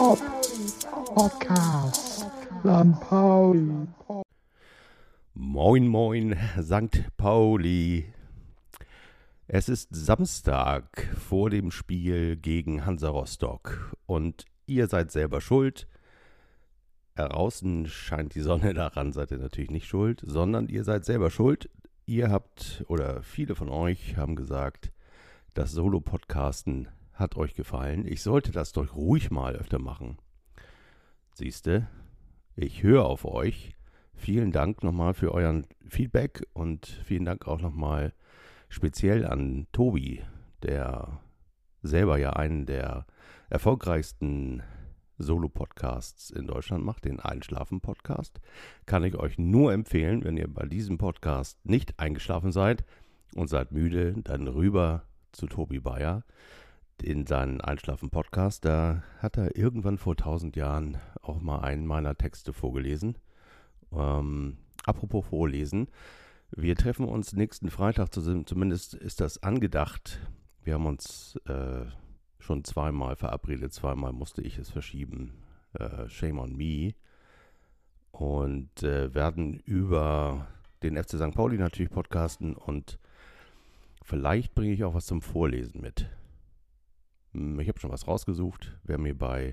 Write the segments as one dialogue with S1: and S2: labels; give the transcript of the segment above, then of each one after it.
S1: Podcast. St. Pauli.
S2: Moin, moin, St. Pauli. Es ist Samstag vor dem Spiel gegen Hansa Rostock und ihr seid selber schuld. Draußen scheint die Sonne, daran seid ihr natürlich nicht schuld, sondern ihr seid selber schuld. Ihr habt, oder viele von euch haben gesagt, das Solo-Podcasten hat euch gefallen. Ich sollte das doch ruhig mal öfter machen. Siehste, ich höre auf euch. Vielen Dank nochmal für euren Feedback und vielen Dank auch nochmal speziell an Tobi, der selber ja einen der erfolgreichsten Solo-Podcasts in Deutschland macht, den Einschlafen-Podcast. Kann ich euch nur empfehlen, wenn ihr bei diesem Podcast nicht eingeschlafen seid und seid müde, dann rüber zu Tobi Bayer in seinen Einschlafen-Podcast. Da hat er irgendwann vor 1000 Jahren auch mal einen meiner Texte vorgelesen. Apropos vorlesen, wir treffen uns nächsten Freitag, zumindest ist das angedacht. Wir haben uns schon zweimal verabredet, zweimal musste ich es verschieben. Shame on me. Und werden über den FC St. Pauli natürlich podcasten und vielleicht bringe ich auch was zum Vorlesen mit. Ich habe schon was rausgesucht. Wer mir bei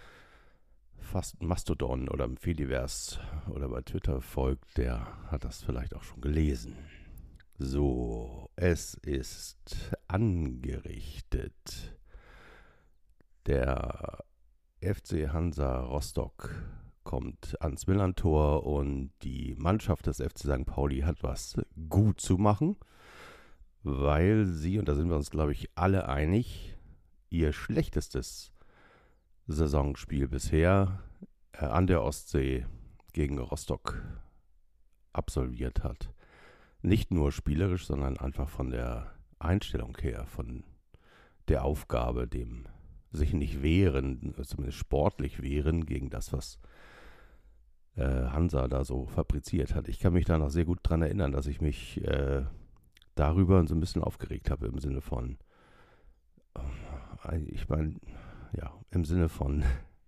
S2: Mastodon oder im Fediverse oder bei Twitter folgt, der hat das vielleicht auch schon gelesen. So, es ist angerichtet. Der FC Hansa Rostock kommt ans Millerntor und die Mannschaft des FC St. Pauli hat was gut zu machen, weil sie, und da sind wir uns, glaube ich, alle einig, ihr schlechtestes Saisonspiel bisher an der Ostsee gegen Rostock absolviert hat. Nicht nur spielerisch, sondern einfach von der Einstellung her, von der Aufgabe, dem sich nicht wehren, zumindest sportlich wehren gegen das, was Hansa da so fabriziert hat. Ich kann mich da noch sehr gut dran erinnern, dass ich mich darüber so ein bisschen aufgeregt habe im Sinne von, im Sinne von,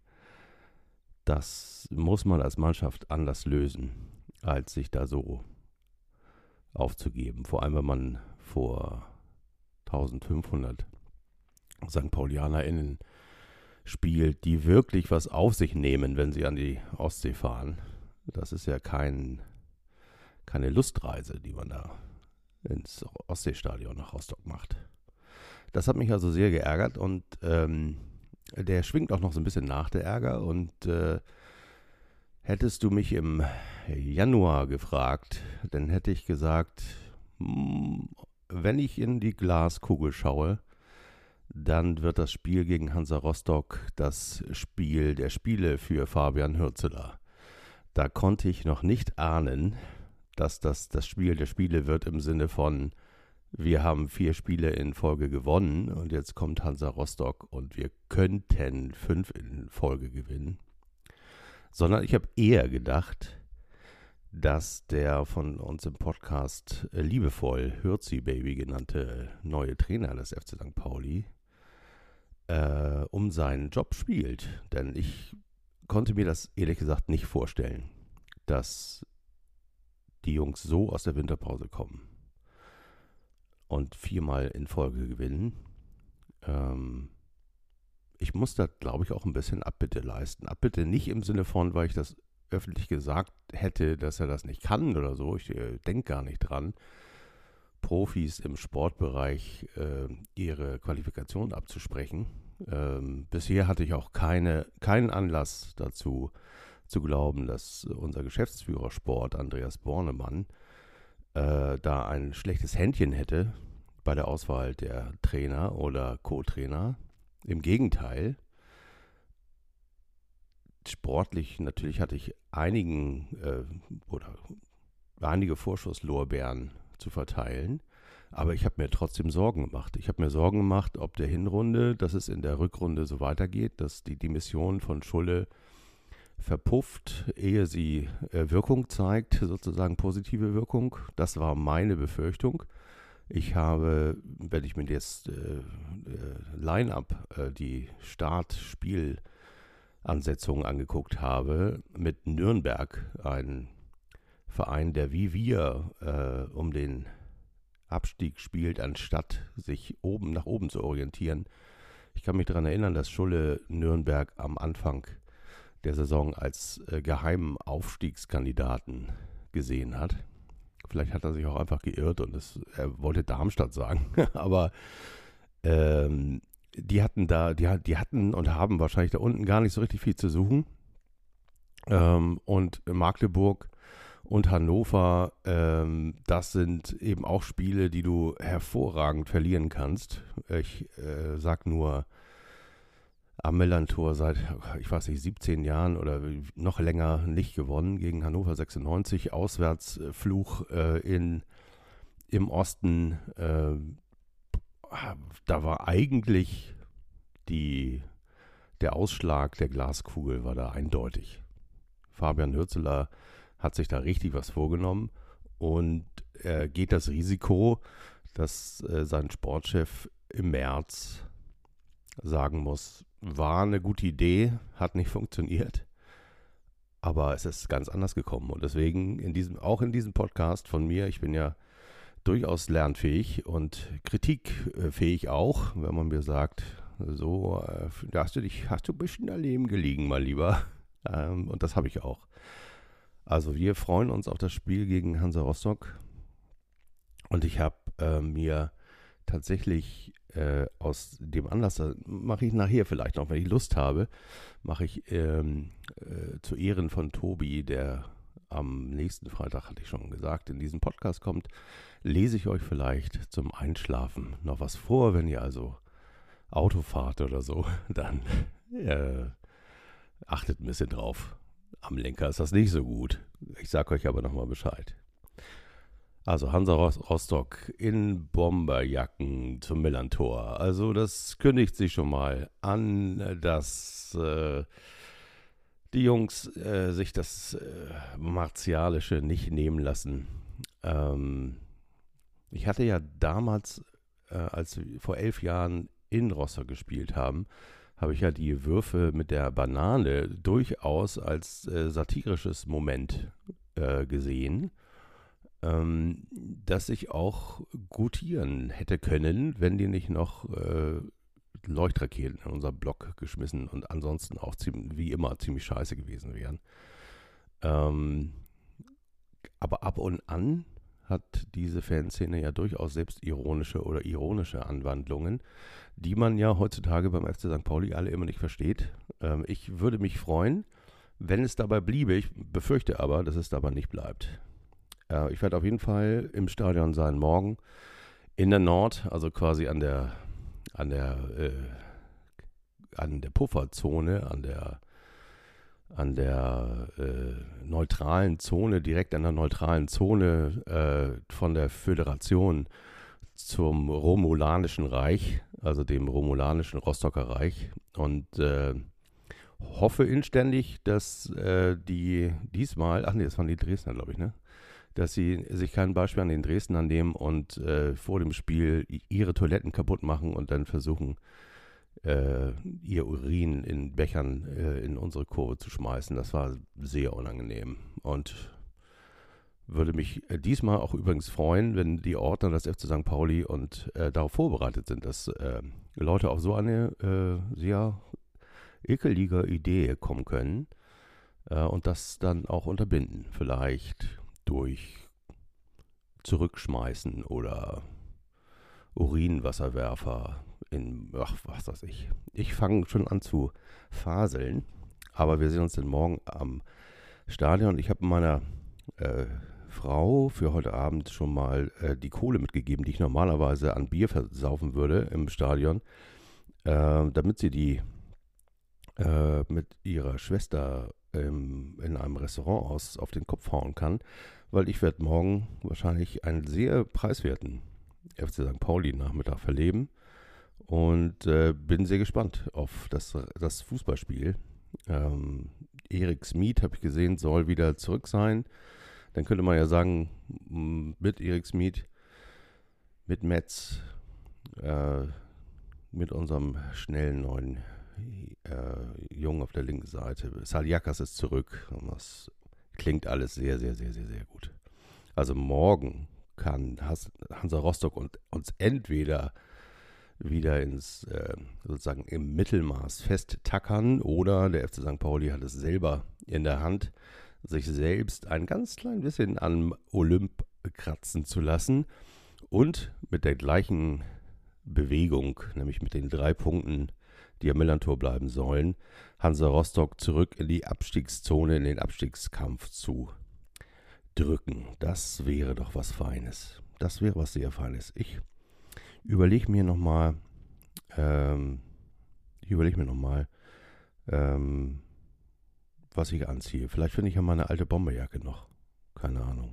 S2: das muss man als Mannschaft anders lösen, als sich da so aufzugeben. Vor allem, wenn man vor 1500 St. PaulianerInnen spielt, die wirklich was auf sich nehmen, wenn sie an die Ostsee fahren. Das ist ja keine Lustreise, die man da ins Ostseestadion nach Rostock macht. Das hat mich also sehr geärgert und der schwingt auch noch so ein bisschen nach, der Ärger. Und hättest du mich im Januar gefragt, dann hätte ich gesagt, wenn ich in die Glaskugel schaue, dann wird das Spiel gegen Hansa Rostock das Spiel der Spiele für Fabian Hürzeler. Da konnte ich noch nicht ahnen, dass das Spiel der Spiele wird im Sinne von, wir haben 4 Spiele in Folge gewonnen und jetzt kommt Hansa Rostock und wir könnten 5 in Folge gewinnen. Sondern ich habe eher gedacht, dass der von uns im Podcast liebevoll Hürzi Baby genannte neue Trainer des FC St. Pauli um seinen Job spielt. Denn ich konnte mir das ehrlich gesagt nicht vorstellen, dass die Jungs so aus der Winterpause kommen und 4-mal in Folge gewinnen. Ich muss da, glaube ich, auch ein bisschen Abbitte leisten. Abbitte nicht im Sinne von, weil ich das öffentlich gesagt hätte, dass er das nicht kann oder so. Ich denke gar nicht dran, Profis im Sportbereich ihre Qualifikation abzusprechen. Bisher hatte ich auch keinen Anlass dazu zu glauben, dass unser Geschäftsführer Sport, Andreas Bornemann, da ein schlechtes Händchen hätte bei der Auswahl der Trainer oder Co-Trainer. Im Gegenteil, sportlich natürlich hatte ich einige Vorschusslorbeeren zu verteilen, aber ich habe mir trotzdem Sorgen gemacht. Ich habe mir Sorgen gemacht, ob der Hinrunde, dass es in der Rückrunde so weitergeht, dass die Demission von Schulle verpufft, ehe sie Wirkung zeigt, sozusagen positive Wirkung. Das war meine Befürchtung. Ich habe, wenn ich mir das Line-Up, die Startspiel Ansetzungen angeguckt habe, mit Nürnberg, ein Verein, der wie wir um den Abstieg spielt, anstatt sich nach oben zu orientieren. Ich kann mich daran erinnern, dass Schulle Nürnberg am Anfang der Saison als geheimen Aufstiegskandidaten gesehen hat. Vielleicht hat er sich auch einfach geirrt und er wollte Darmstadt sagen. Aber die hatten und haben wahrscheinlich da unten gar nicht so richtig viel zu suchen. Und Magdeburg und Hannover, das sind eben auch Spiele, die du hervorragend verlieren kannst. Ich sag nur, am Millantor seit, ich weiß nicht, 17 Jahren oder noch länger nicht gewonnen gegen Hannover 96. Auswärtsfluch im Osten. Da war eigentlich der Ausschlag der Glaskugel war da eindeutig. Fabian Hürzeler hat sich da richtig was vorgenommen und geht das Risiko, dass sein Sportchef im März sagen muss, war eine gute Idee, hat nicht funktioniert, aber es ist ganz anders gekommen. Und deswegen auch in diesem Podcast von mir, ich bin ja durchaus lernfähig und kritikfähig auch, wenn man mir sagt, so, da hast du ein bisschen daneben gelegen, mein Lieber. Und das habe ich auch. Also wir freuen uns auf das Spiel gegen Hansa Rostock. Und ich habe mir tatsächlich aus dem Anlass, mache ich nachher vielleicht noch, wenn ich Lust habe, mache ich zu Ehren von Tobi, der am nächsten Freitag, hatte ich schon gesagt, in diesen Podcast kommt, lese ich euch vielleicht zum Einschlafen noch was vor. Wenn ihr also Auto fahrt oder so, dann achtet ein bisschen drauf. Am Lenker ist das nicht so gut. Ich sage euch aber nochmal Bescheid. Also Hansa Rostock in Bomberjacken zum Millantor. Also das kündigt sich schon mal an, dass die Jungs sich das Martialische nicht nehmen lassen. Ich hatte ja damals, als wir vor 11 Jahren in Rostock gespielt haben, habe ich ja die Würfe mit der Banane durchaus als satirisches Moment gesehen, dass ich auch gutieren hätte können, wenn die nicht noch Leuchtraketen in unser Block geschmissen und ansonsten auch wie immer ziemlich scheiße gewesen wären. Aber ab und an hat diese Fanszene ja durchaus selbstironische oder ironische Anwandlungen, die man ja heutzutage beim FC St. Pauli alle immer nicht versteht. Ich würde mich freuen, wenn es dabei bliebe. Ich befürchte aber, dass es dabei nicht bleibt. Ich werde auf jeden Fall im Stadion sein morgen in der Nord, also quasi an der Pufferzone, an der neutralen Zone, direkt an der neutralen Zone von der Föderation zum Romulanischen Reich, also dem Romulanischen Rostocker Reich, und hoffe inständig, dass die diesmal, das waren die Dresdner, glaube ich, ne? Dass sie sich kein Beispiel an den Dresdnern nehmen und vor dem Spiel ihre Toiletten kaputt machen und dann versuchen, ihr Urin in Bechern in unsere Kurve zu schmeißen. Das war sehr unangenehm und würde mich diesmal auch übrigens freuen, wenn die Ordner des FC St. Pauli und darauf vorbereitet sind, dass Leute auf so eine sehr ekelige Idee kommen können und das dann auch unterbinden. Vielleicht durch Zurückschmeißen oder Urinwasserwerfer was weiß ich. Ich fange schon an zu faseln, aber wir sehen uns dann morgen am Stadion. Ich habe meiner Frau für heute Abend schon mal die Kohle mitgegeben, die ich normalerweise an Bier versaufen würde im Stadion, damit sie die mit ihrer Schwester in einem Restaurant auf den Kopf hauen kann, weil ich werde morgen wahrscheinlich einen sehr preiswerten FC St. Pauli Nachmittag verleben und bin sehr gespannt auf das Fußballspiel. Erik Smith, habe ich gesehen, soll wieder zurück sein. Dann könnte man ja sagen, mit Erik Smith, mit Metz, mit unserem schnellen neuen Jungen auf der linken Seite. Saliakas ist zurück. Und das klingt alles sehr, sehr, sehr, sehr, sehr gut. Also morgen kann Hansa Rostock uns entweder wieder ins sozusagen im Mittelmaß festtackern oder der FC St. Pauli hat es selber in der Hand, sich selbst ein ganz klein bisschen am Olymp kratzen zu lassen und mit der gleichen Bewegung, nämlich mit den 3 Punkten, die am Millerntor bleiben sollen, Hansa Rostock zurück in die Abstiegszone, in den Abstiegskampf zu drücken. Das wäre doch was Feines. Das wäre was sehr Feines. Ich überlege mir nochmal, was ich anziehe. Vielleicht finde ich ja meine alte Bomberjacke noch. Keine Ahnung.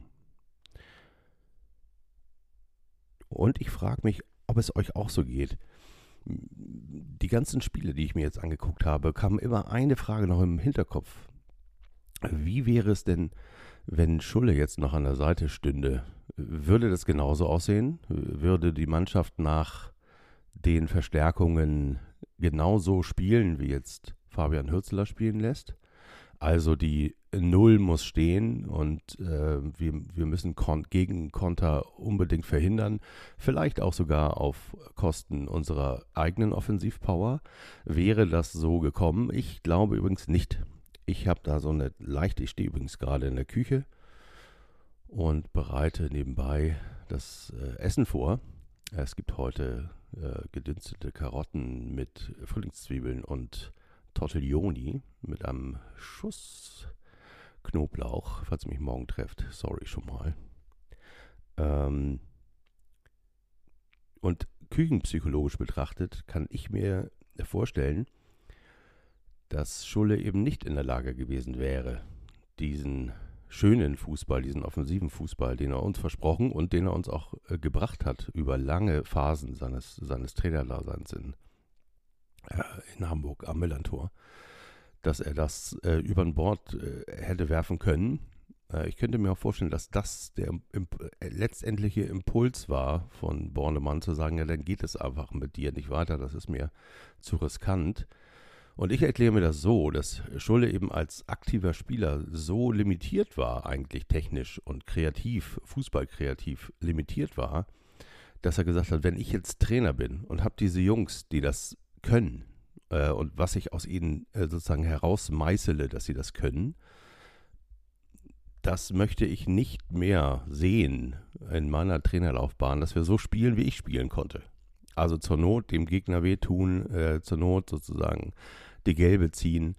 S2: Und ich frage mich, ob es euch auch so geht. Die ganzen Spiele, die ich mir jetzt angeguckt habe, kam immer eine Frage noch im Hinterkopf. Wie wäre es denn, wenn Schulle jetzt noch an der Seite stünde? Würde das genauso aussehen? Würde die Mannschaft nach den Verstärkungen genauso spielen, wie jetzt Fabian Hürzeler spielen lässt? Also die Null muss stehen und wir müssen Gegenkonter unbedingt verhindern. Vielleicht auch sogar auf Kosten unserer eigenen Offensivpower. Wäre das so gekommen? Ich glaube übrigens nicht. Ich habe da so eine leichte, ich stehe übrigens gerade in der Küche und bereite nebenbei das Essen vor. Es gibt heute gedünstete Karotten mit Frühlingszwiebeln und Tortiglioni mit einem Schuss Knoblauch, falls ihr mich morgen trefft. Sorry schon mal. Und küchenpsychologisch betrachtet kann ich mir vorstellen, dass Schulle eben nicht in der Lage gewesen wäre, diesen schönen Fußball, diesen offensiven Fußball, den er uns versprochen und den er uns auch gebracht hat über lange Phasen seines Trainerdaseins in Hamburg am Millerntor, dass er das über den Bord hätte werfen können. Ich könnte mir auch vorstellen, dass das der letztendliche Impuls war von Bornemann, zu sagen, ja, dann geht es einfach mit dir nicht weiter, das ist mir zu riskant. Und ich erkläre mir das so, dass Schulle eben als aktiver Spieler so limitiert war, eigentlich technisch und kreativ, fußballkreativ limitiert war, dass er gesagt hat, wenn ich jetzt Trainer bin und habe diese Jungs, die das können und was ich aus ihnen sozusagen herausmeißele, dass sie das können, das möchte ich nicht mehr sehen in meiner Trainerlaufbahn, dass wir so spielen, wie ich spielen konnte. Also zur Not dem Gegner wehtun, zur Not sozusagen die Gelbe ziehen.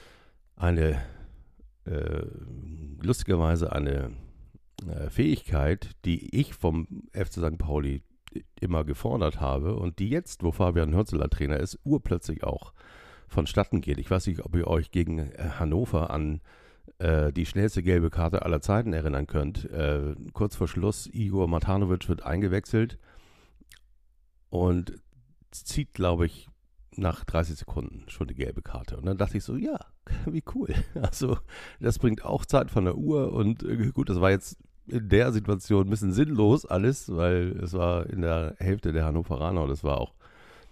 S2: Lustigerweise eine Fähigkeit, die ich vom FC St. Pauli immer gefordert habe und die jetzt, wo Fabian Hürzeler Trainer ist, urplötzlich auch vonstatten geht. Ich weiß nicht, ob ihr euch gegen Hannover an die schnellste gelbe Karte aller Zeiten erinnern könnt. Kurz vor Schluss, Igor Matanovic wird eingewechselt und zieht, glaube ich, nach 30 Sekunden schon die gelbe Karte. Und dann dachte ich so, ja, wie cool. Also das bringt auch Zeit von der Uhr und gut, das war jetzt in der Situation ein bisschen sinnlos alles, weil es war in der Hälfte der Hannoveraner und es war auch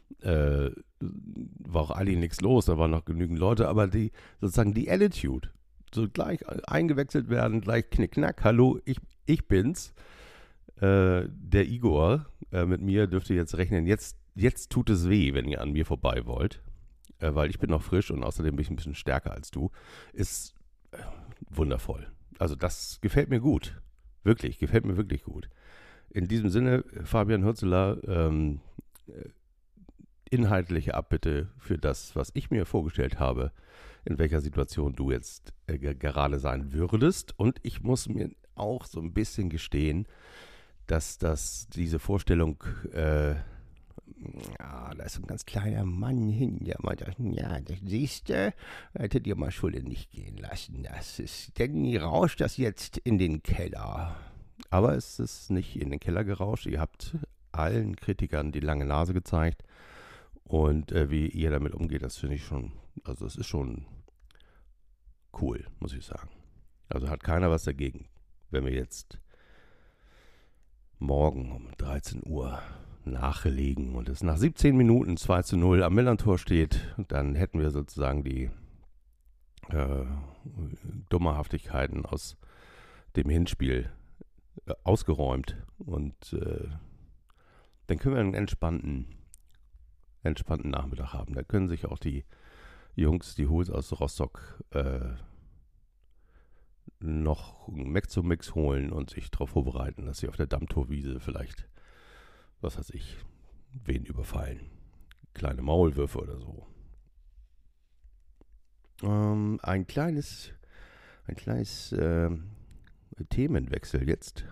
S2: eigentlich nichts los, da waren noch genügend Leute, aber sozusagen die Attitude, so gleich eingewechselt werden, gleich knick-knack, hallo, ich bin's, der Igor, mit mir dürft ihr jetzt rechnen, jetzt tut es weh, wenn ihr an mir vorbei wollt, weil ich bin noch frisch und außerdem bin ich ein bisschen stärker als du, ist wundervoll. Also das gefällt mir gut, wirklich, gefällt mir wirklich gut. In diesem Sinne, Fabian Hürzeler, inhaltliche Abbitte für das, was ich mir vorgestellt habe, in welcher Situation du jetzt gerade sein würdest. Und ich muss mir auch so ein bisschen gestehen, dass diese Vorstellung, da ist so ein ganz kleiner Mann hinter mir, das siehst du, hättet ihr mal Schule nicht gehen lassen. Denn rauscht das jetzt in den Keller. Aber es ist nicht in den Keller gerauscht. Ihr habt allen Kritikern die lange Nase gezeigt. Und wie ihr damit umgeht, das finde ich schon, also es ist schon cool, muss ich sagen. Also hat keiner was dagegen, wenn wir jetzt morgen um 13 Uhr nachgelegen und es nach 17 Minuten 2:0 am Millern-Tor steht, dann hätten wir sozusagen die Dummerhaftigkeiten aus dem Hinspiel ausgeräumt und dann können wir einen entspannten Nachmittag haben. Da können sich auch die Jungs, die Hools aus Rostock, noch einen Mac zum Mix holen und sich darauf vorbereiten, dass sie auf der Dammtorwiese vielleicht, was weiß ich, wen überfallen. Kleine Maulwürfe oder so. Ein kleines Themenwechsel jetzt.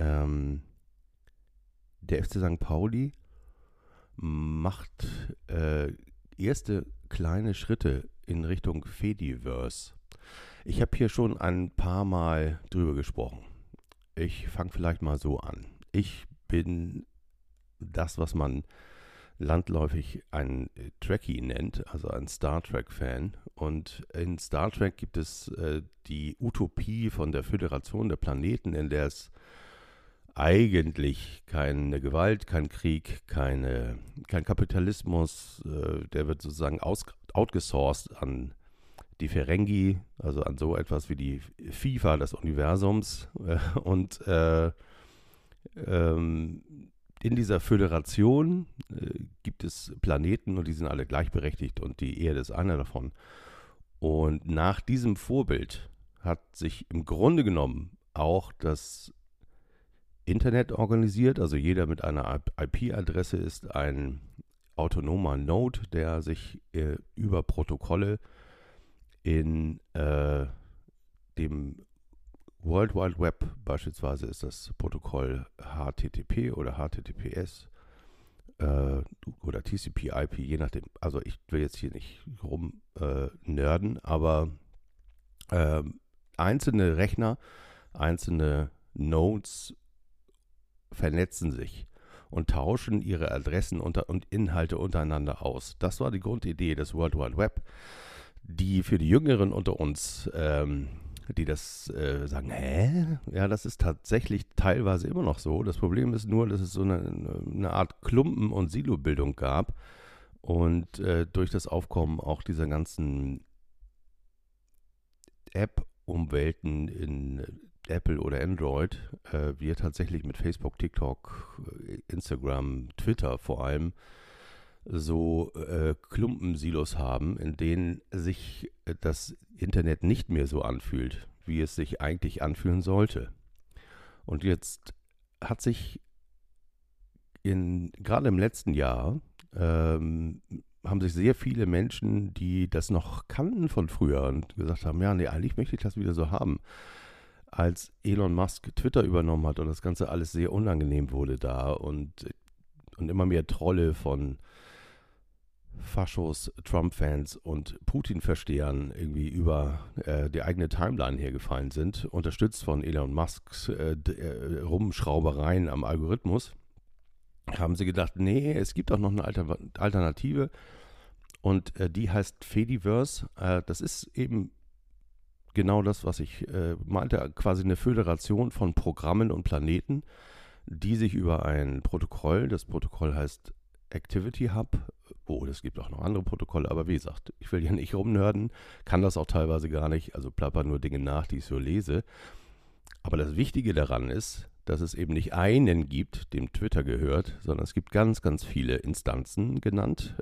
S2: Der FC St. Pauli macht erste kleine Schritte in Richtung Fediverse. Ich habe hier schon ein paar Mal drüber gesprochen. Ich fange vielleicht mal so an. Ich bin das, was man landläufig ein Trekkie nennt, also ein Star Trek-Fan. Und in Star Trek gibt es die Utopie von der Föderation der Planeten, in der es eigentlich keine Gewalt, kein Krieg, kein Kapitalismus, der wird sozusagen outgesourced an die Ferengi, also an so etwas wie die FIFA des Universums. Und in dieser Föderation gibt es Planeten und die sind alle gleichberechtigt und die Erde ist einer davon. Und nach diesem Vorbild hat sich im Grunde genommen auch das Internet organisiert, also jeder mit einer IP-Adresse ist ein autonomer Node, der sich über Protokolle in dem World Wide Web, beispielsweise ist das Protokoll HTTP oder HTTPS oder TCP/IP, je nachdem. Also ich will jetzt hier nicht nerden, aber einzelne Rechner, einzelne Nodes vernetzen sich und tauschen ihre Adressen und Inhalte untereinander aus. Das war die Grundidee des World Wide Web, die für die Jüngeren unter uns, die das sagen, ja, das ist tatsächlich teilweise immer noch so. Das Problem ist nur, dass es so eine Art Klumpen- und Silobildung gab und durch das Aufkommen auch dieser ganzen App-Umwelten in Apple oder Android, wir tatsächlich mit Facebook, TikTok, Instagram, Twitter vor allem so Klumpensilos haben, in denen sich das Internet nicht mehr so anfühlt, wie es sich eigentlich anfühlen sollte. Und jetzt hat sich gerade im letzten Jahr haben sich sehr viele Menschen, die das noch kannten von früher und gesagt haben, ja, nee, eigentlich möchte ich das wieder so haben. Als Elon Musk Twitter übernommen hat und das Ganze alles sehr unangenehm wurde da und immer mehr Trolle von Faschos, Trump-Fans und Putin-Verstehern irgendwie über die eigene Timeline hergefallen sind, unterstützt von Elon Musks Rumschraubereien am Algorithmus, haben sie gedacht, nee, es gibt auch noch eine Alternative und die heißt Fediverse. Das ist eben genau das, was ich meinte, quasi eine Föderation von Programmen und Planeten, die sich über ein Protokoll, das Protokoll heißt Activity Hub, es gibt auch noch andere Protokolle, aber wie gesagt, ich will hier nicht rumnörden, kann das auch teilweise gar nicht, also plapper nur Dinge nach, die ich so lese. Aber das Wichtige daran ist, dass es eben nicht einen gibt, dem Twitter gehört, sondern es gibt ganz, ganz viele Instanzen genannt,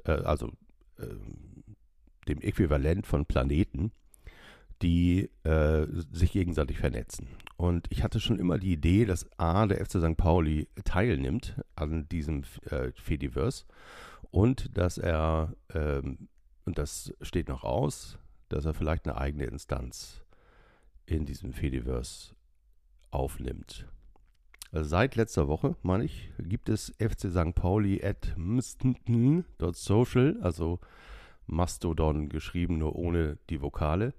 S2: dem Äquivalent von Planeten, die sich gegenseitig vernetzen. Und ich hatte schon immer die Idee, dass der FC St. Pauli teilnimmt an diesem Fediverse und dass er, und das steht noch aus, dass er vielleicht eine eigene Instanz in diesem Fediverse aufnimmt. Also seit letzter Woche, meine ich, gibt es FC St. Pauli @mstn.social, also Mastodon geschrieben, nur ohne die Vokale.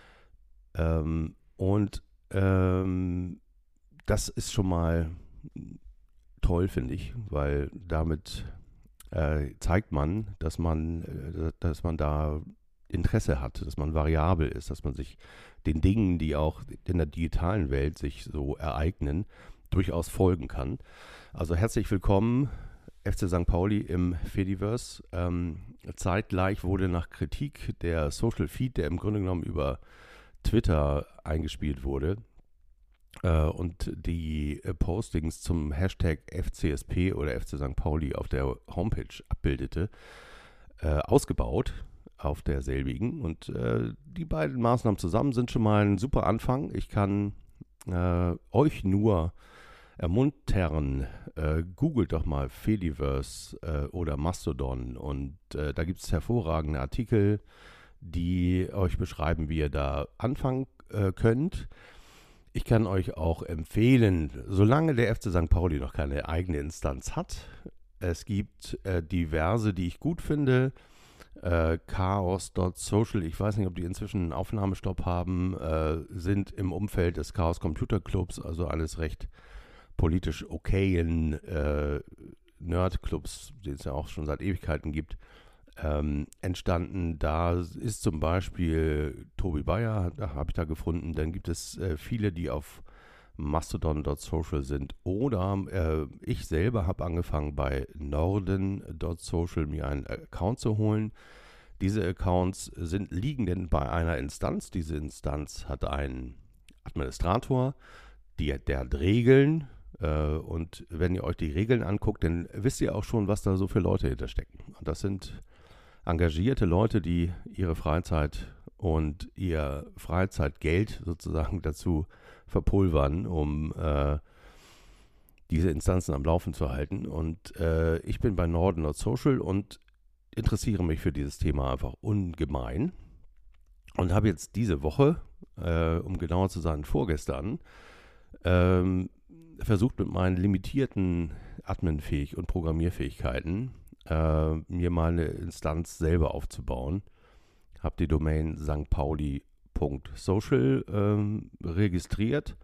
S2: Das ist schon mal toll, finde ich, weil damit zeigt man, dass man da Interesse hat, dass man variabel ist, dass man sich den Dingen, die auch in der digitalen Welt sich so ereignen, durchaus folgen kann. Also herzlich willkommen FC St. Pauli im Fediverse. Zeitgleich wurde nach Kritik der Social Feed, der im Grunde genommen über Twitter eingespielt wurde und die Postings zum Hashtag FCSP oder FC St. Pauli auf der Homepage abbildete, ausgebaut auf derselbigen. Und die beiden Maßnahmen zusammen sind schon mal ein super Anfang. Ich kann euch nur ermuntern, googelt doch mal Fediverse oder Mastodon und da gibt es hervorragende Artikel, die euch beschreiben, wie ihr da anfangen könnt. Ich kann euch auch empfehlen, solange der FC St. Pauli noch keine eigene Instanz hat, es gibt diverse, die ich gut finde, Chaos.social, ich weiß nicht, ob die inzwischen einen Aufnahmestopp haben, sind im Umfeld des Chaos Computer Clubs, also alles recht politisch okayen Nerdclubs, den es ja auch schon seit Ewigkeiten gibt, entstanden. Da ist zum Beispiel Tobi Bayer, habe ich da gefunden. Dann gibt es viele, die auf Mastodon.social sind. Oder ich selber habe angefangen bei Norden.social mir einen Account zu holen. Diese Accounts liegen denn bei einer Instanz. Diese Instanz hat einen Administrator, der hat Regeln. Und wenn ihr euch die Regeln anguckt, dann wisst ihr auch schon, was da so für Leute hinterstecken. Und das sind engagierte Leute, die ihre Freizeit und ihr Freizeitgeld sozusagen dazu verpulvern, um diese Instanzen am Laufen zu halten. Und ich bin bei Norden.social und interessiere mich für dieses Thema einfach ungemein. Und habe jetzt diese Woche, um genauer zu sein, vorgestern, versucht mit meinen limitierten Admin-Fähig- und Programmierfähigkeiten mir mal eine Instanz selber aufzubauen. Habe die Domain stpauli.social registriert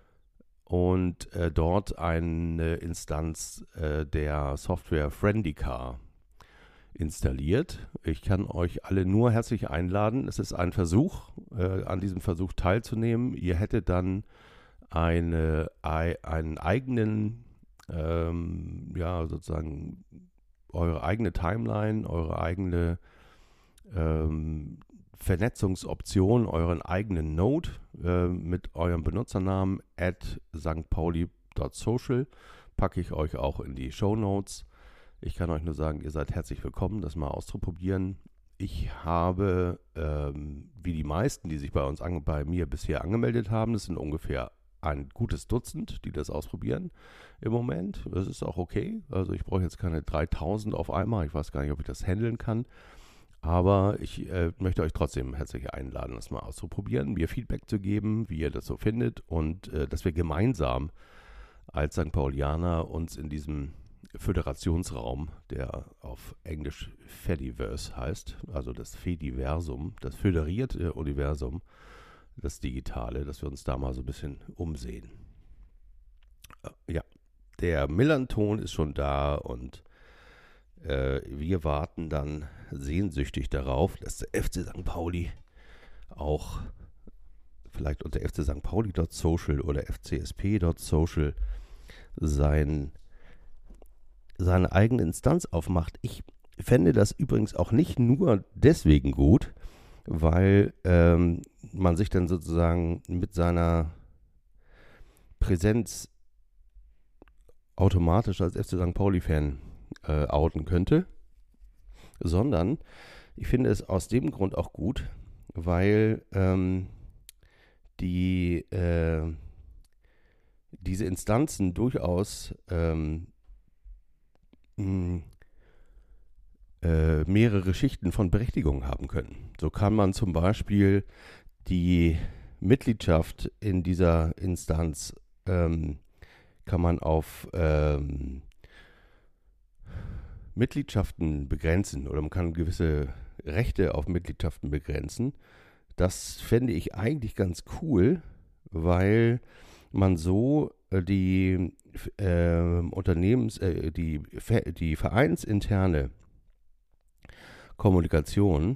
S2: und dort eine Instanz der Software Friendica installiert. Ich kann euch alle nur herzlich einladen. Es ist ein Versuch, an diesem Versuch teilzunehmen. Ihr hättet dann einen eigenen, sozusagen eure eigene Timeline, eure eigene Vernetzungsoption, euren eigenen Node mit eurem Benutzernamen @stpauli.social packe ich euch auch in die Shownotes. Ich kann euch nur sagen, ihr seid herzlich willkommen, das mal auszuprobieren. Ich habe, wie die meisten, die sich bei mir bisher angemeldet haben, das sind ungefähr ein gutes Dutzend, die das ausprobieren im Moment. Das ist auch okay. Also ich brauche jetzt keine 3000 auf einmal. Ich weiß gar nicht, ob ich das handeln kann. Aber ich möchte euch trotzdem herzlich einladen, das mal auszuprobieren, mir Feedback zu geben, wie ihr das so findet und dass wir gemeinsam als St. Paulianer uns in diesem Föderationsraum, der auf Englisch Fediverse heißt, also das Fediversum, das föderierte Universum, das Digitale, dass wir uns da mal so ein bisschen umsehen. Ja, der Millanton ist schon da und wir warten dann sehnsüchtig darauf, dass der FC St. Pauli auch vielleicht unter fcstpauli.social oder fcsp.social seine eigene Instanz aufmacht. Ich fände das übrigens auch nicht nur deswegen gut, weil man sich dann sozusagen mit seiner Präsenz automatisch als FC St. Pauli-Fan outen könnte, sondern ich finde es aus dem Grund auch gut, weil diese Instanzen durchaus mehrere Schichten von Berechtigung haben können. So kann man zum Beispiel die Mitgliedschaft in dieser Instanz kann man auf Mitgliedschaften begrenzen oder man kann gewisse Rechte auf Mitgliedschaften begrenzen. Das fände ich eigentlich ganz cool, weil man so die die vereinsinterne Kommunikation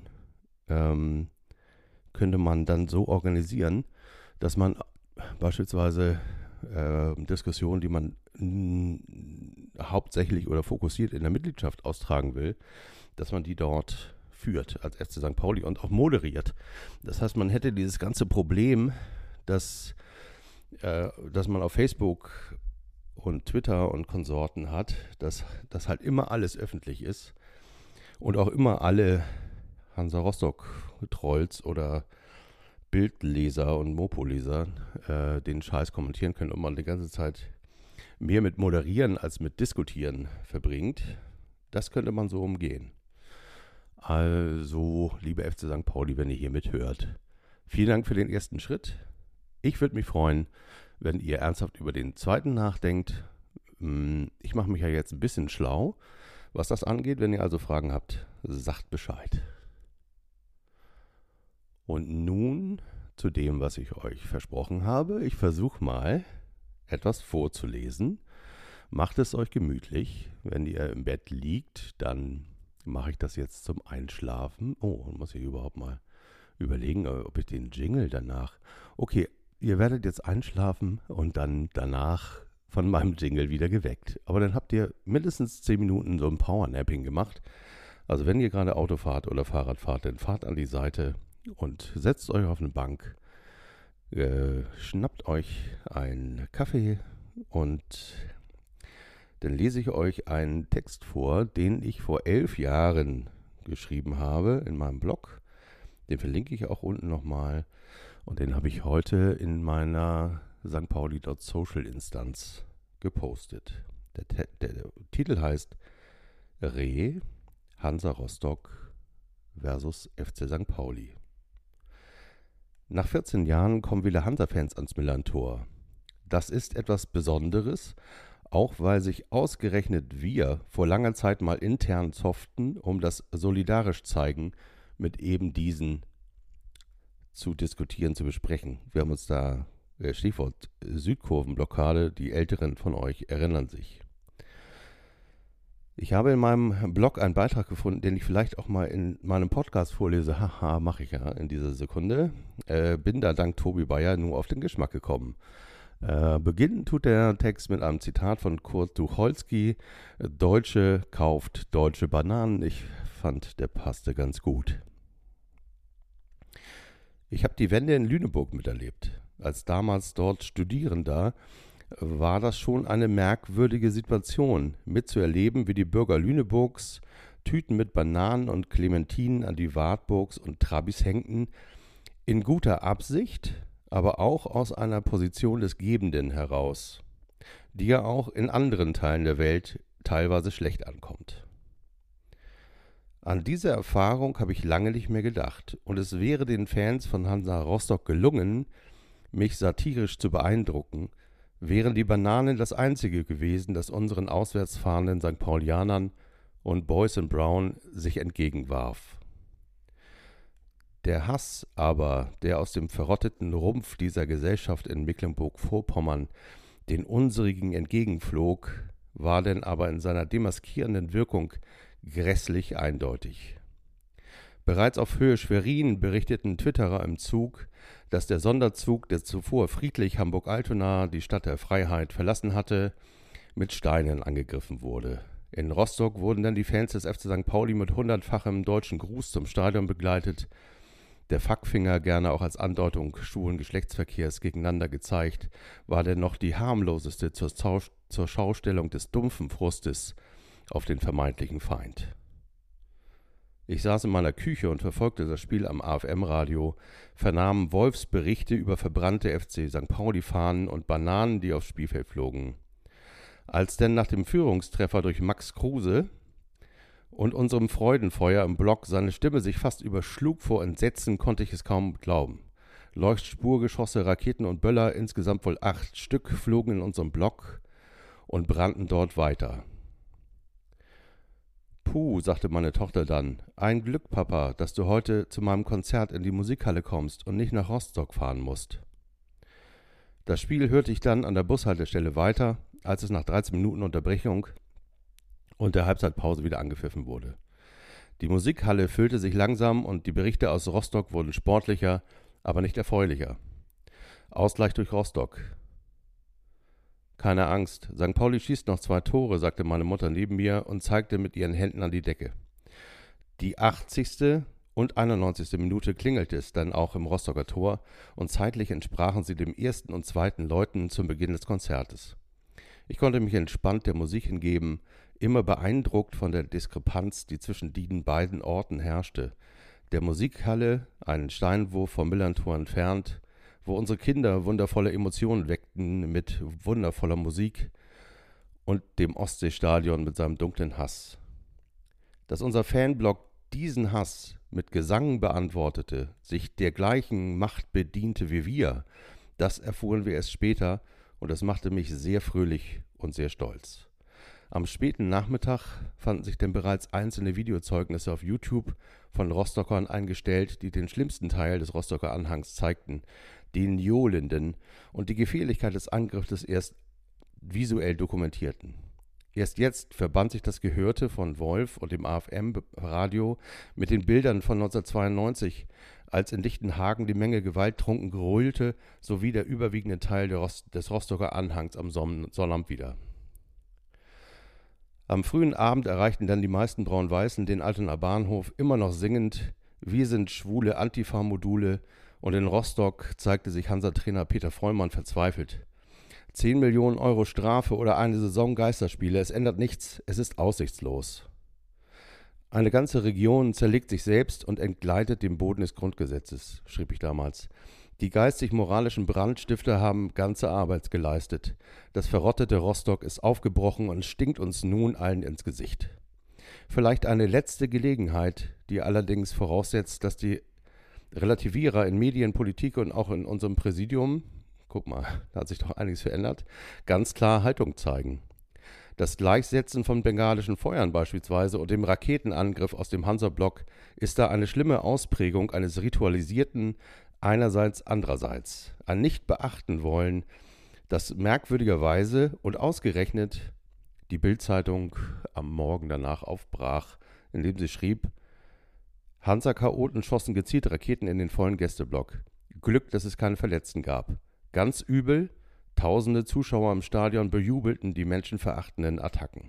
S2: könnte man dann so organisieren, dass man beispielsweise Diskussionen, die man hauptsächlich oder fokussiert in der Mitgliedschaft austragen will, dass man die dort führt als FC St. Pauli und auch moderiert. Das heißt, man hätte dieses ganze Problem, dass man auf Facebook und Twitter und Konsorten hat, dass halt immer alles öffentlich ist und auch immer alle Hansa Rostock-Trolls oder Bildleser und Mopo-Leser den Scheiß kommentieren können und man die ganze Zeit mehr mit Moderieren als mit Diskutieren verbringt. Das könnte man so umgehen. Also, liebe FC St. Pauli, wenn ihr hier mithört, vielen Dank für den ersten Schritt. Ich würde mich freuen, wenn ihr ernsthaft über den zweiten nachdenkt. Ich mache mich ja jetzt ein bisschen schlau, was das angeht. Wenn ihr also Fragen habt, sagt Bescheid. Und nun zu dem, was ich euch versprochen habe. Ich versuche mal, etwas vorzulesen. Macht es euch gemütlich. Wenn ihr im Bett liegt, dann mache ich das jetzt zum Einschlafen. Oh, muss ich überhaupt mal überlegen, ob ich den Jingle danach... Okay, ihr werdet jetzt einschlafen und dann danach von meinem Jingle wieder geweckt. Aber dann habt ihr mindestens 10 Minuten so ein Powernapping gemacht. Also wenn ihr gerade Auto fahrt oder Fahrrad fahrt, dann fahrt an die Seite und setzt euch auf eine Bank, schnappt euch einen Kaffee und dann lese ich euch einen Text vor, den ich vor 11 Jahren geschrieben habe in meinem Blog. Den verlinke ich auch unten nochmal. Und den habe ich heute in meiner St. Pauli.social-Instanz gepostet. Der Titel heißt Re Hansa Rostock versus FC St. Pauli. Nach 14 Jahren kommen wieder Hansa-Fans ans Millerntor. Das ist etwas Besonderes, auch weil sich ausgerechnet wir vor langer Zeit mal intern zofften, um das solidarisch zeigen mit eben diesen zu diskutieren, zu besprechen. Wir haben uns da, Stichwort Südkurvenblockade, die Älteren von euch erinnern sich. Ich habe in meinem Blog einen Beitrag gefunden, den ich vielleicht auch mal in meinem Podcast vorlese. Haha, mache ich ja in dieser Sekunde. Bin da dank Tobi Bayer nur auf den Geschmack gekommen. Beginnen tut der Text mit einem Zitat von Kurt Tucholsky. Deutsche kauft deutsche Bananen. Ich fand, der passte ganz gut. Ich habe die Wende in Lüneburg miterlebt. Als damals dort Studierender war das schon eine merkwürdige Situation, mitzuerleben, wie die Bürger Lüneburgs Tüten mit Bananen und Clementinen an die Wartburgs und Trabis hängten, in guter Absicht, aber auch aus einer Position des Gebenden heraus, die ja auch in anderen Teilen der Welt teilweise schlecht ankommt. An diese Erfahrung habe ich lange nicht mehr gedacht, und es wäre den Fans von Hansa Rostock gelungen, mich satirisch zu beeindrucken, wären die Bananen das einzige gewesen, das unseren auswärts fahrenden St. Paulianern und Boys in Brown sich entgegenwarf. Der Hass aber, der aus dem verrotteten Rumpf dieser Gesellschaft in Mecklenburg-Vorpommern den unsrigen entgegenflog, war denn aber in seiner demaskierenden Wirkung grässlich eindeutig. Bereits auf Höhe Schwerin berichteten Twitterer im Zug, dass der Sonderzug, der zuvor friedlich Hamburg-Altona, die Stadt der Freiheit, verlassen hatte, mit Steinen angegriffen wurde. In Rostock wurden dann die Fans des FC St. Pauli mit 100-fachem deutschen Gruß zum Stadion begleitet, der Fackfinger, gerne auch als Andeutung schwulen Geschlechtsverkehrs gegeneinander gezeigt, war dennoch die harmloseste zur Schaustellung des dumpfen Frustes auf den vermeintlichen Feind. Ich saß in meiner Küche und verfolgte das Spiel am AFM-Radio, vernahm Wolfs Berichte über verbrannte FC St. Pauli-Fahnen und Bananen, die aufs Spielfeld flogen. Als denn nach dem Führungstreffer durch Max Kruse und unserem Freudenfeuer im Block seine Stimme sich fast überschlug vor Entsetzen, konnte ich es kaum glauben. Leuchtspurgeschosse, Raketen und Böller, insgesamt wohl 8 Stück, flogen in unserem Block und brannten dort weiter. »Puh«, sagte meine Tochter dann, »ein Glück, Papa, dass du heute zu meinem Konzert in die Musikhalle kommst und nicht nach Rostock fahren musst.« Das Spiel hörte ich dann an der Bushaltestelle weiter, als es nach 13 Minuten Unterbrechung und der Halbzeitpause wieder angepfiffen wurde. Die Musikhalle füllte sich langsam und die Berichte aus Rostock wurden sportlicher, aber nicht erfreulicher. Ausgleich durch Rostock. Keine Angst, St. Pauli schießt noch 2 Tore, sagte meine Mutter neben mir und zeigte mit ihren Händen an die Decke. Die 80. und 91. Minute klingelte es dann auch im Rostocker Tor und zeitlich entsprachen sie dem ersten und zweiten Läuten zum Beginn des Konzertes. Ich konnte mich entspannt der Musik hingeben, immer beeindruckt von der Diskrepanz, die zwischen den beiden Orten herrschte. Der Musikhalle, einen Steinwurf vom Millantor entfernt, wo unsere Kinder wundervolle Emotionen weckten mit wundervoller Musik, und dem Ostseestadion mit seinem dunklen Hass. Dass unser Fanblock diesen Hass mit Gesang beantwortete, sich der gleichen Macht bediente wie wir, das erfuhren wir erst später, und das machte mich sehr fröhlich und sehr stolz. Am späten Nachmittag fanden sich denn bereits einzelne Videozeugnisse auf YouTube von Rostockern eingestellt, die den schlimmsten Teil des Rostocker Anhangs zeigten, den Johlenden, und die Gefährlichkeit des Angriffes erst visuell dokumentierten. Erst jetzt verband sich das Gehörte von Wolf und dem AFM-Radio mit den Bildern von 1992, als in Lichtenhagen die Menge gewalttrunken gröhlte, sowie der überwiegende Teil des Rostocker Anhangs am Sonnabend wieder. Am frühen Abend erreichten dann die meisten Braun-Weißen den Altonaer Bahnhof, immer noch singend „Wir sind schwule Antifa-Module", und in Rostock zeigte sich Hansa-Trainer Peter Vollmann verzweifelt. 10 Millionen Euro Strafe oder eine Saison Geisterspiele, es ändert nichts, es ist aussichtslos. Eine ganze Region zerlegt sich selbst und entgleitet dem Boden des Grundgesetzes, schrieb ich damals. Die geistig-moralischen Brandstifter haben ganze Arbeit geleistet. Das verrottete Rostock ist aufgebrochen und stinkt uns nun allen ins Gesicht. Vielleicht eine letzte Gelegenheit, die allerdings voraussetzt, dass die Relativierer in Medien, Politik und auch in unserem Präsidium, guck mal, da hat sich doch einiges verändert, ganz klar Haltung zeigen. Das Gleichsetzen von bengalischen Feuern beispielsweise und dem Raketenangriff aus dem Hansa-Block ist da eine schlimme Ausprägung eines ritualisierten einerseits, andererseits. Ein Nicht-Beachten wollen, das merkwürdigerweise und ausgerechnet die Bild-Zeitung am Morgen danach aufbrach, indem sie schrieb: Hansa-Chaoten schossen gezielt Raketen in den vollen Gästeblock. Glück, dass es keine Verletzten gab. Ganz übel, tausende Zuschauer im Stadion bejubelten die menschenverachtenden Attacken.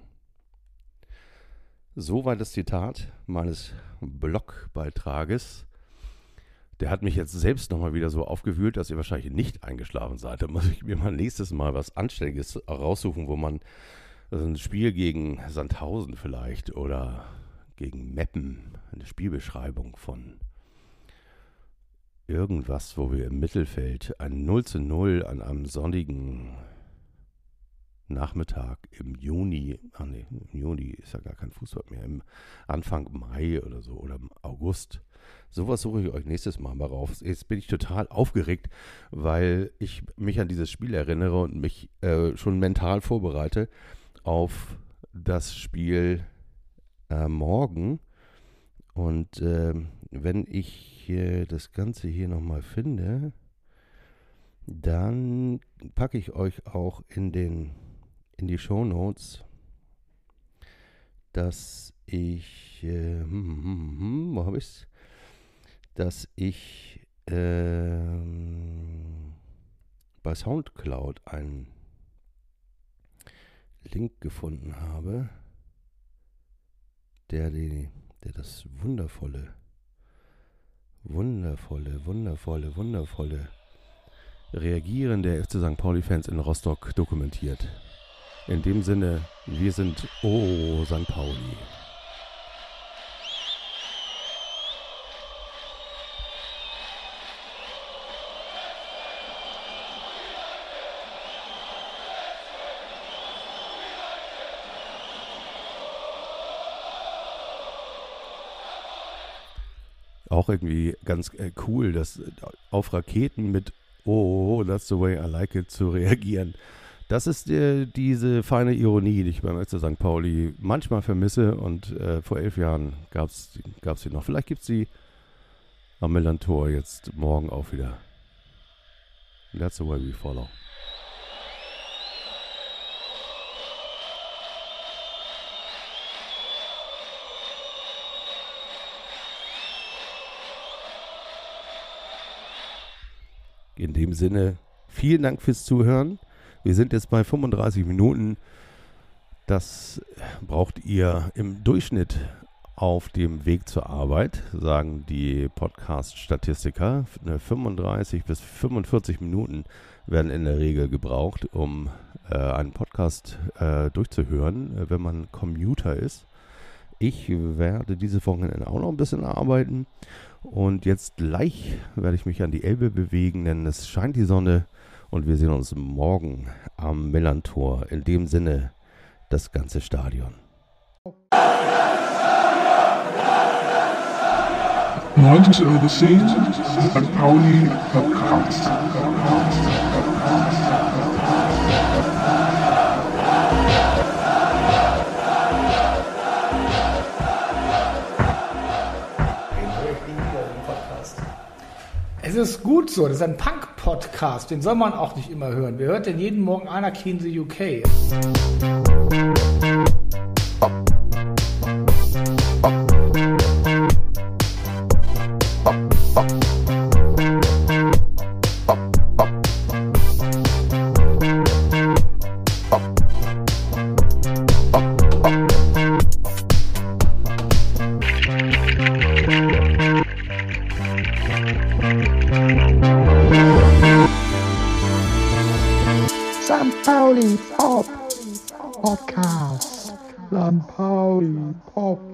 S2: Soweit das Zitat meines Blogbeitrages. Der hat mich jetzt selbst nochmal wieder so aufgewühlt, dass ihr wahrscheinlich nicht eingeschlafen seid. Da muss ich mir mal nächstes Mal was Anständiges raussuchen, wo man ein Spiel gegen Sandhausen vielleicht oder gegen Meppen, eine Spielbeschreibung von irgendwas, wo wir im Mittelfeld ein 0:0 an einem sonnigen Nachmittag im Juni, im Juni ist ja gar kein Fußball mehr, im Anfang Mai oder so oder im August. Sowas suche ich euch nächstes Mal rauf. Jetzt bin ich total aufgeregt, weil ich mich an dieses Spiel erinnere und mich schon mental vorbereite auf das Spiel morgen. Und wenn ich das Ganze hier nochmal finde, dann packe ich euch auch in die Shownotes, dass ich, wo habe ich's? Dass ich bei Soundcloud einen Link gefunden habe, der das wundervolle Reagieren der FC St. Pauli-Fans in Rostock dokumentiert. In dem Sinne, wir sind St. Pauli. Auch irgendwie ganz cool, dass auf Raketen mit that's the way I like it zu reagieren. Das ist diese feine Ironie, die ich beim FC St. Pauli manchmal vermisse, und vor 11 Jahren gab's sie noch. Vielleicht gibt es sie am Millantor jetzt morgen auch wieder. That's the way we follow. In dem Sinne, vielen Dank fürs Zuhören. Wir sind jetzt bei 35 Minuten. Das braucht ihr im Durchschnitt auf dem Weg zur Arbeit, sagen die Podcast-Statistiker. 35 bis 45 Minuten werden in der Regel gebraucht, um einen Podcast durchzuhören, wenn man Commuter ist. Ich werde diese Wochenende auch noch ein bisschen arbeiten und jetzt gleich werde ich mich an die Elbe bewegen, denn es scheint die Sonne und wir sehen uns morgen am Millerntor. In dem Sinne, das ganze Stadion.
S1: Neuntes über the Scene, St. Pauli Podcast.
S3: Es ist gut so, das ist ein Punk-Podcast, den soll man auch nicht immer hören. Wer hört denn jeden Morgen Anarchy in the UK?
S4: Up.